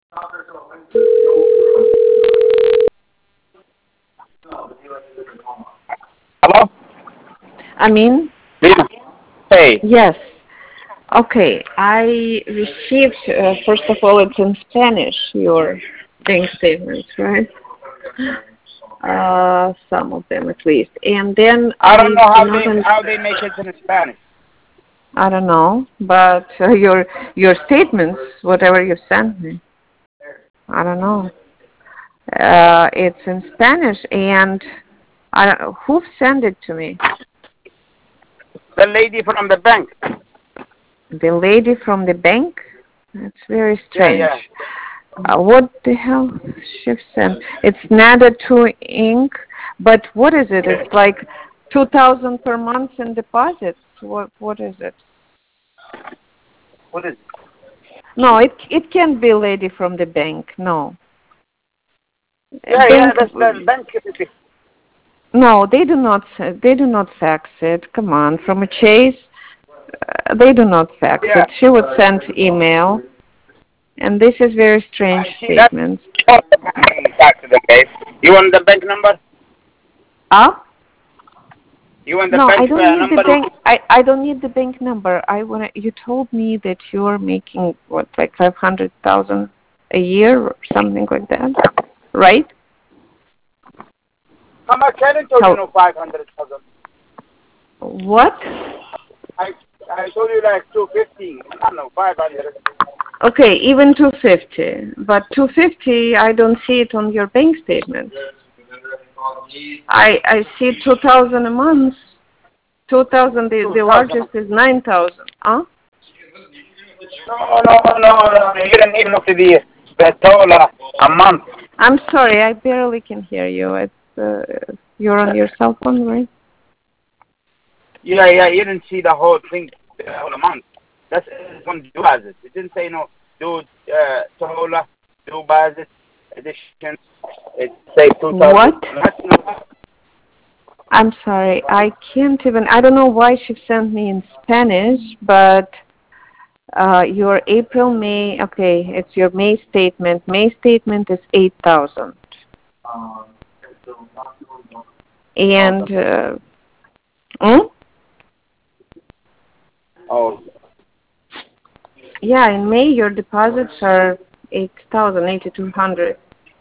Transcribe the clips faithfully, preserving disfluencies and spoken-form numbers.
Hello? Amin? Lina. Hey. Yes. Okay. I received, uh, first of all, it's in Spanish, your bank statements, right? Uh, some of them at least. And then I I don't know how do they not un- how they make it in Spanish. I don't know, but uh, your your statements, whatever you sent me, I don't know. Uh, it's in Spanish, and I don't, who sent it to me? The lady from the bank. The lady from the bank? That's very Yeah, strange. yeah. Uh, what the hell she sent? It's Nada two Inc. But what is it? It's like two thousand per month in deposits. What what is it? What is it? No, it it can't be a lady from the bank. No. Yeah, yeah, Bank. that's the bank. No, they do not. They do not fax it. Come on, from a Chase, uh, they do not fax Yeah. it. She would send email, and this is very strange I see that. statement. Oh, the bank back to the case. You want the bank number? Ah? You want the No, I bank don't uh, need the number? bank. I, I don't need the bank number. I wanna. You told me that you're making what, like five hundred thousand a year or something like that, right? How much? I didn't told you How? no five hundred thousand. What? I I told you like two fifty. I don't know five hundred. Okay, even two fifty, but two fifty, I don't see it on your bank statement. I I see two thousand a month. Two thousand. The Two the thousand. largest is nine thousand. Huh? No, no, no, no. You didn't even look at the the total uh, a month. I'm sorry, I barely can hear you. It's uh, you're on your cell phone, right? Yeah, yeah. You didn't see the whole thing, the whole amount. That's one deposit. It didn't say no. Do uh, Tola, do deposit, addition. It say two thousand. What? I'm sorry, I can't even. I don't know why she sent me in Spanish, but uh, your April, May. Okay, it's your May statement. May statement is eight thousand, and uh, hmm? Oh, Yeah, in May your deposits are eight thousand, eighty two hundred,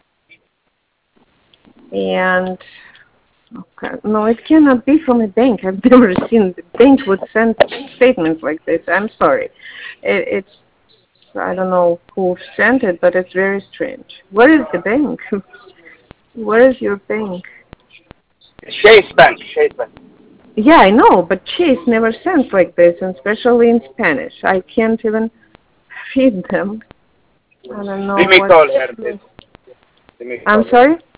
and okay, no, it cannot be from a bank. I've never seen the bank would send statements like this. I'm sorry, it, it's I don't know who sent it, but it's very strange. Where is the bank? Where is your bank? Chase Bank, Chase Bank. Yeah, I know, but Chase never sends like this, and especially in Spanish. I can't even read them. I don't know Let me what. call her. Let me I'm call her. sorry?